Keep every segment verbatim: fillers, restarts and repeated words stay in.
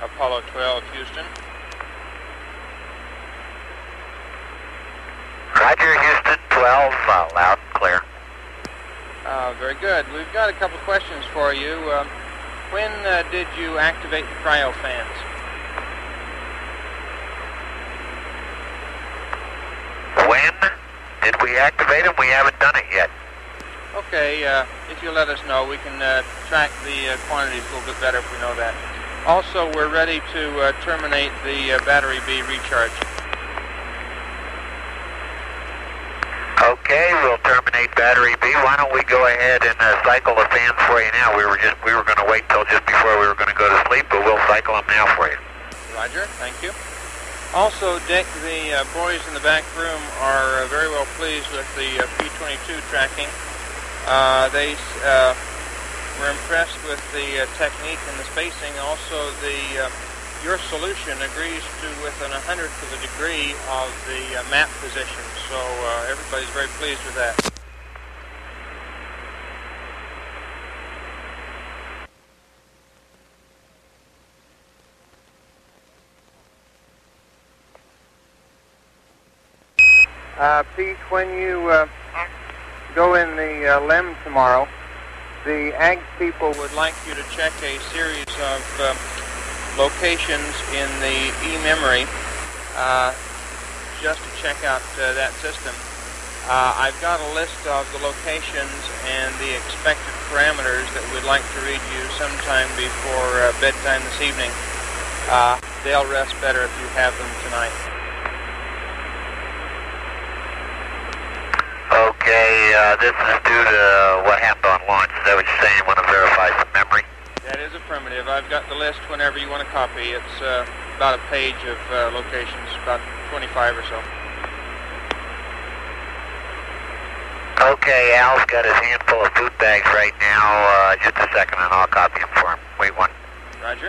Apollo twelve, Houston. Roger, Houston, twelve, uh, loud and clear. Uh, very good. We've got a couple of questions for you. Um, when uh, did you activate the cryo fans? When did we activate them? We haven't done it yet. Okay, uh, if you let us know, we can uh, track the uh, quantities a little bit better if we know that. Also, we're ready to uh, terminate the uh, battery B recharge. Okay, we'll terminate battery B. Why don't we go ahead and uh, cycle the fans for you now? We were just we were going to wait till just before we were going to go to sleep, but we'll cycle them now for you. Roger, thank you. Also, Dick, the uh, boys in the back room are uh, very well pleased with the uh, P twenty-two tracking. Uh, they uh, were impressed with the uh, technique and the spacing. Also, the uh, your solution agrees to within a hundredth of a degree of the uh, map position. So uh, everybody's very pleased with that. Uh, Pete, when you uh, go in the uh, L E M tomorrow, the A G people would like you to check a series of uh, locations in the e-memory uh, just to check out uh, that system. Uh, I've got a list of the locations and the expected parameters that we'd like to read you sometime before uh, bedtime this evening. Uh, they'll rest better if you have them tonight. Okay, uh, this is due to uh, what happened on launch. Is that what you're saying? You want to verify some memory? That is affirmative. I've got the list whenever you want to copy. It's uh, about a page of uh, locations, about twenty-five or so. Okay, Al's got his handful of food bags right now. Uh, just a second and I'll copy him for him. Wait one. Roger.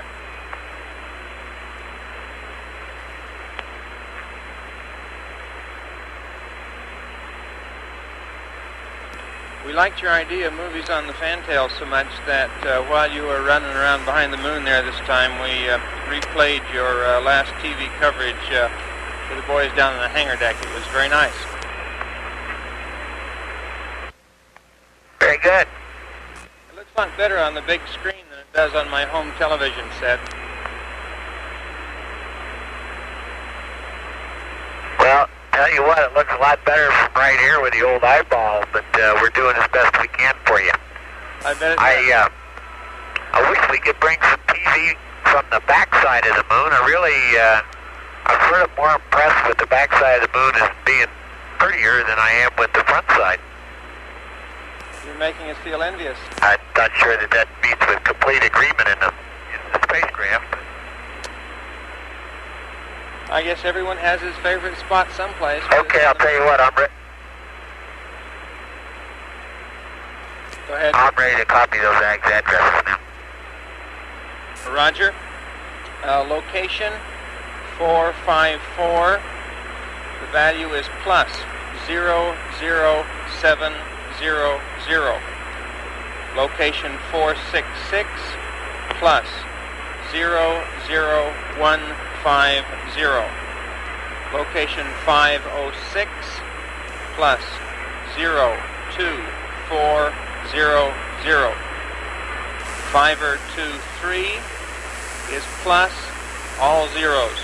We liked your idea of movies on the fantail so much that uh, while you were running around behind the moon there this time, we uh, replayed your uh, last T V coverage uh, for the boys down on the hangar deck. It was very nice. Very good. It looks a lot better on the big screen than it does on my home television set. Well, tell you what, it looks a lot better from right here with the old eyeball, but uh, we're doing as best we can for you. I bet it I, uh, I wish we could bring some T V from the backside of the moon. I really, uh, I'm sort of more impressed with the backside of the moon as being prettier than I am with the front side. You're making us feel envious. I'm not sure that that meets with complete agreement in the, in the spacecraft. I guess everyone has his favorite spot someplace. Okay, I'll tell you what, I'm ready. Go ahead. I'm ready to copy those A G's addresses now. Roger. Uh, location four five four. The value is plus zero zero seven zero zero. Location four six six plus zero zero one five zero. Location five oh six plus zero two four zero zero. Fiver two three is plus all zeros.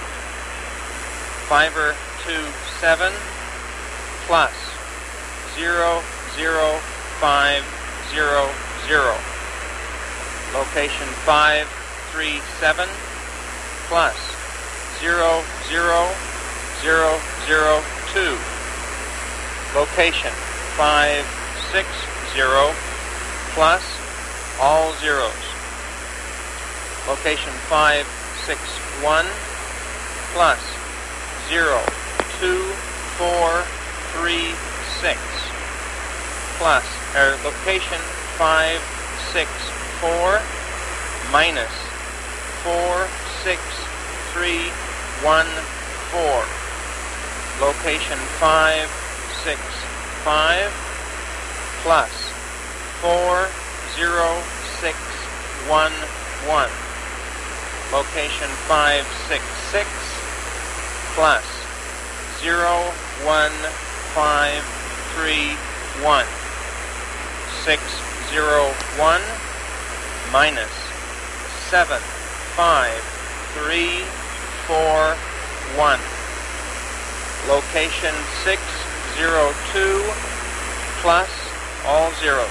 Fiver two seven plus zero zero five zero zero. Location five three seven plus zero zero zero zero two. Location five six zero plus all zeros. Location five six one plus zero two four three six plus or location five six four minus four six three one four. Location five six five plus four zero six one one. location five six six, plus zero one five three one. six zero one minus seven five three four one. Location six zero two plus all zeros.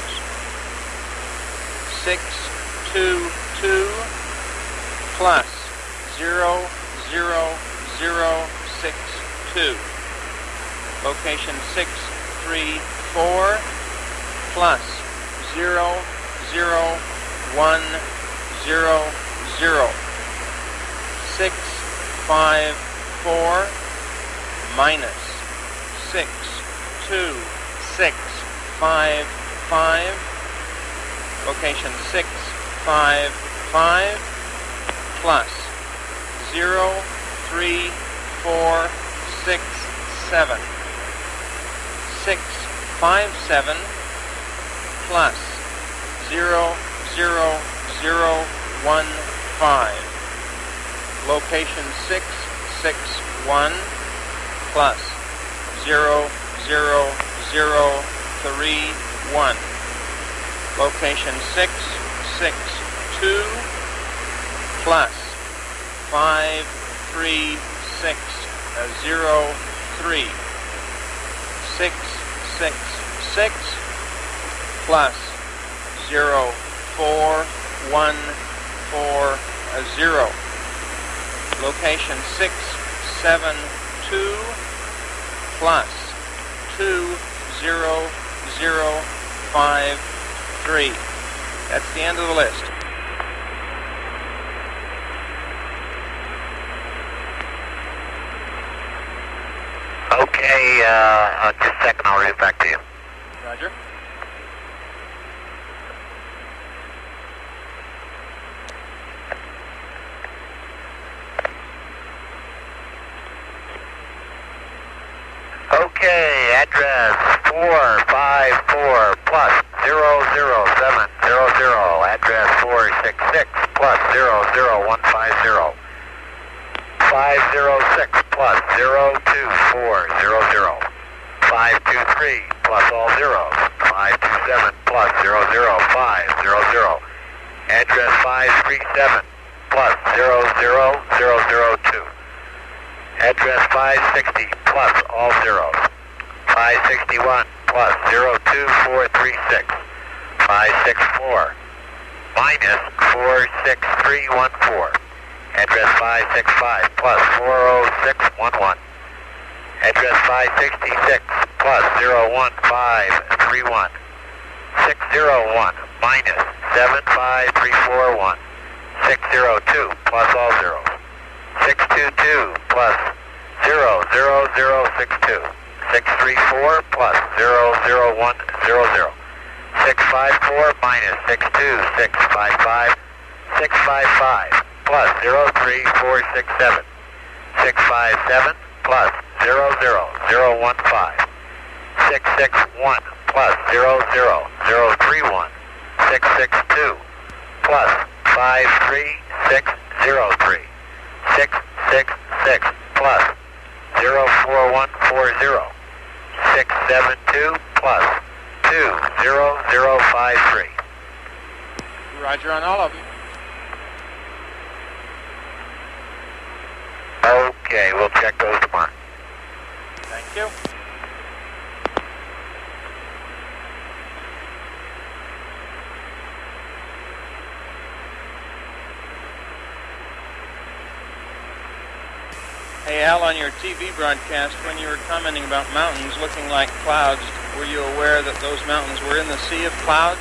six two two plus zero zero zero six two. Location six three four plus zero zero one zero zero. six five four minus six two six five five. Location six five five plus zero three four six seven. six five seven plus zero zero zero one five. Location six six one plus zero zero zero three one. Location six six two plus five three six zero three. six six six plus zero four one four zero. Location six seven two plus two zero zero five three. That's the end of the list. Okay, uh, uh, just a second, I'll read it back to you. Roger. Okay, address four five four plus zero zero seven zero zero. Address four six six plus zero zero one five zero. five zero six plus zero two four zero zero. five two three plus all zeros. five two seven plus zero zero five zero zero. Address five three seven plus zero zero zero zero two. Address five sixty plus all zeros. five sixty-one plus zero two four three six. five sixty-four minus four six three one four. Address five sixty-five plus four oh six one one. Address five sixty-six plus zero one five three one. six zero one minus seven five three four one. six zero two plus all zeros. six two two plus zero zero zero six two. six three four plus zero zero one zero zero. six five four minus six two six five five. six five five plus zero three four six seven. six five seven plus zero zero zero one five. six six one plus zero zero zero three one. six six two plus five three six zero three. six six six plus zero four one four zero. six seven two plus two zero zero five three. Roger on all of them. Okay, we'll check those tomorrow. Thank you. Hey Al, on your T V broadcast, when you were commenting about mountains looking like clouds, were you aware that those mountains were in the sea of clouds?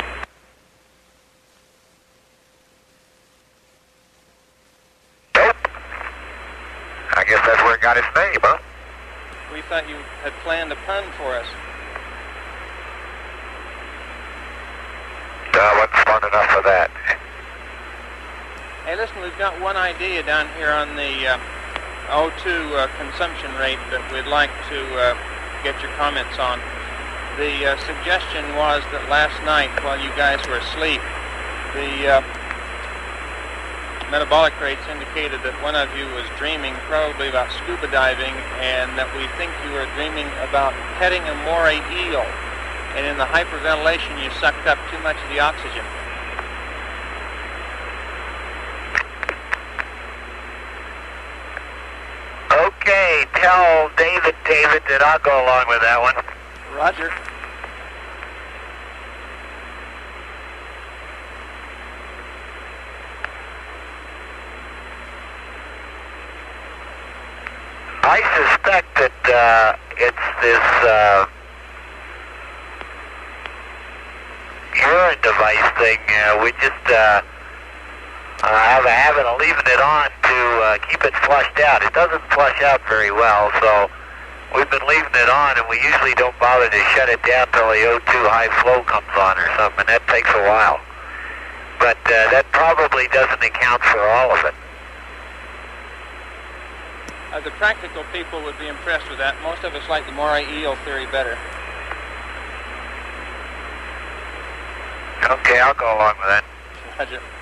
Nope. I guess that's where it got its name, huh? We thought you had planned a pun for us. Uh, wasn't smart enough for that. Hey, listen, we've got one idea down here on the uh, O two uh, consumption rate that we'd like to uh, get your comments on. The uh, suggestion was that last night, while you guys were asleep, the uh, metabolic rates indicated that one of you was dreaming probably about scuba diving, and that we think you were dreaming about petting a moray eel, and in the hyperventilation you sucked up too much of the oxygen. Okay, tell David, David, that I'll go along with that one. Roger. I suspect that uh, it's this uh, urine device thing. Uh, we just uh, uh, have a habit of leaving it on to uh, keep it flushed out. It doesn't flush out very well, so we've been leaving it on, and we usually don't bother to shut it down till the O two high flow comes on or something, and that takes a while. But uh, that probably doesn't account for all of it. Uh, the practical people would be impressed with that. Most of us like the moray eel theory better. Okay, I'll go along with that. Roger.